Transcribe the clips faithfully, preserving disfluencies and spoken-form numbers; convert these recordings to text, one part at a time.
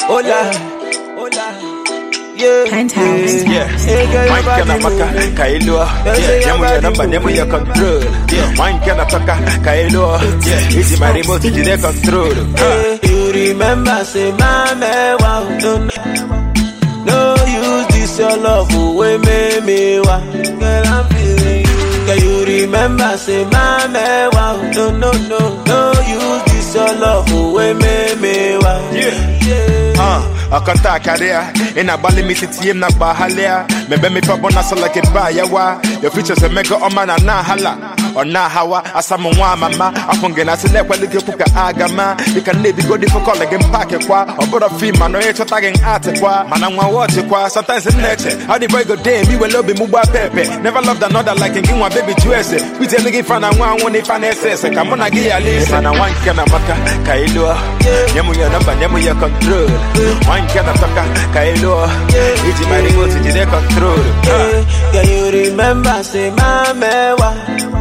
Hola, hola. Yeah, Penthouse. yeah, yeah. Mine kana maka kailo. Nyamu ya namba, nyamu ya control. Mine kana paka kailo. Easy my remote to the control. You remember say mama wow, no no. No use this your love away me me wa. Girl I'm feeling you. Can you remember say mama wow, no no no. No use this your love away me me wa. Yeah, yeah. Uh. Akanta career in a bali mititi na bahalia mebe me pa bona so like ba yawa your features a mega o man na hala or na hawa asamu wa mama afunge na sele kwali ke puka agama you can never go for call again pack kwa obodo fi man no e chota gen art kwa mana nwa watch kwa sometimes in nature how the boy go day me we love mu ba pepe never loved another like in one baby juice we tell nigga fan and one one fan ss come on gi ya listen na one kana maka kailo nyamu ya namba nyamu ya control one kana taka kailo easy my remote to the control. Can you remember say mama wa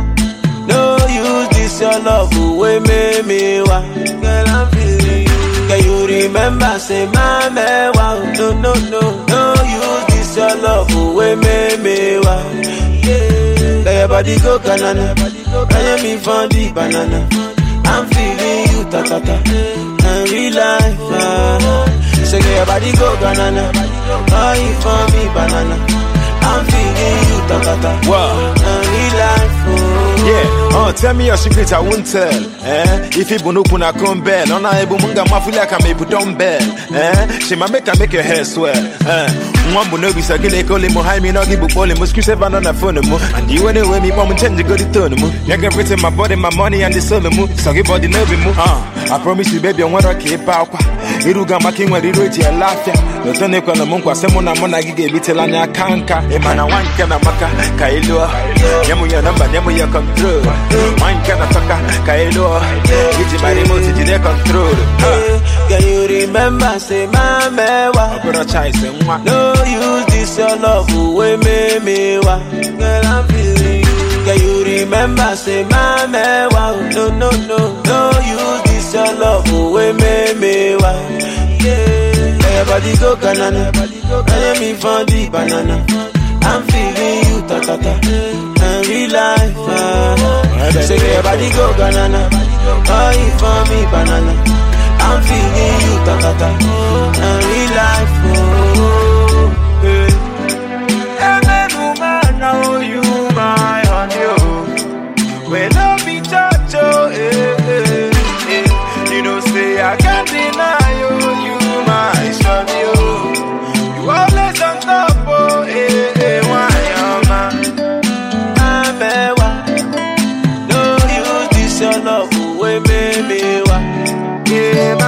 no use this your love away me me wa. Girl I'm feeling you. Can you remember say mama wa no no no. No use this your love away me me wa. Yeah. Let your body go banana. Can you me for the banana? I'm feeling you ta ta ta. And real life ah. So get your body go banana. Buy it for me banana. I'm feeling you ta ta ta. Wow. And real life oh. Yeah, oh, tell me your secret, I won't tell. Eh? If you don't open a come bell, on a able munga mafula can make dumb bell. Eh? She ma make her make your hair swell. Eh? One will know be so gilly calling Mohai, no give up all the muscles ever on the phone. And you anyway, me mom intend to go to turn. You can written my body, my money, and the soul. So give body no be move. I promise you, baby, I want to keep out. Iruga making when you reach your laugh. The Tony Kanamunka, Semona Mona gave me till I can't. Emana one can a maka, Kailo. Yamu ya number, Yamu ya control. Mine kana taka kailo. Easy my remote to the control. Can you remember say mama wa? No use this your love away me me wa. Girl I'm feeling you. Can you remember say mama wa? No no no. No use this your love away me me wa. Yeah. Let your body go banana. Can you me for the banana? I'm feeling you ta ta ta. And real life ah. So get your body go banana. Buy it for me banana. I'm feeling you ta ta ta. And real life oh. And then woman now you my honey. When I be touch oh eh eh eh. You know say I can't deny you. You my shawty oh. You always on top oh eh eh. Why am No use this your love away me me wa. yeah.